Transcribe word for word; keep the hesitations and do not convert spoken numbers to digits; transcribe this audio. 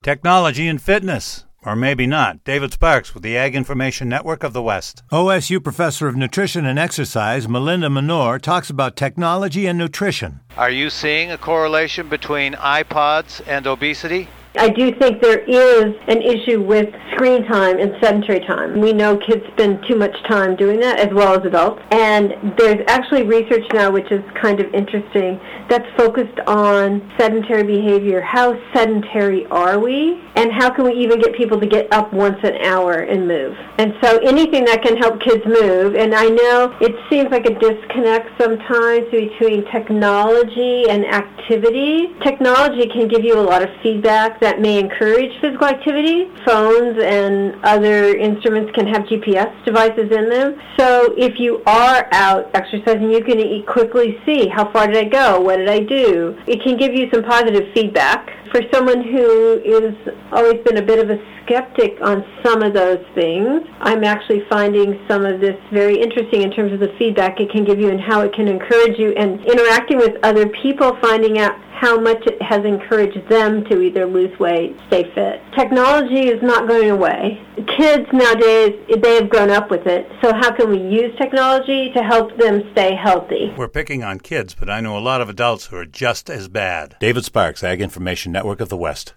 Technology and fitness. Or maybe not. David Sparks with the Ag Information Network of the West. O S U Professor of Nutrition and Exercise, Melinda Menor, talks about technology and nutrition. Are you seeing a correlation between iPods and obesity? I do think there is an issue with screen time and sedentary time. We know kids spend too much time doing that, as well as adults. And there's actually research now, which is kind of interesting, that's focused on sedentary behavior. How sedentary are we? And how can we even get people to get up once an hour and move? And so anything that can help kids move, and I know it seems like a disconnect sometimes between technology and activity. Technology can give you a lot of feedback that may encourage physical activity. Phones and other instruments can have G P S devices in them. So if you are out exercising, you can quickly see how far did I go, what did I do. It can give you some positive feedback. For someone who is always been a bit of a skeptic on some of those things, I'm actually finding some of this very interesting in terms of the feedback it can give you and how it can encourage you, and interacting with other people, finding out how much it has encouraged them to either lose weight, stay fit. Technology is not going away. Kids nowadays, they have grown up with it. So how can we use technology to help them stay healthy? We're picking on kids, but I know a lot of adults who are just as bad. David Sparks, Ag Information Network of the West.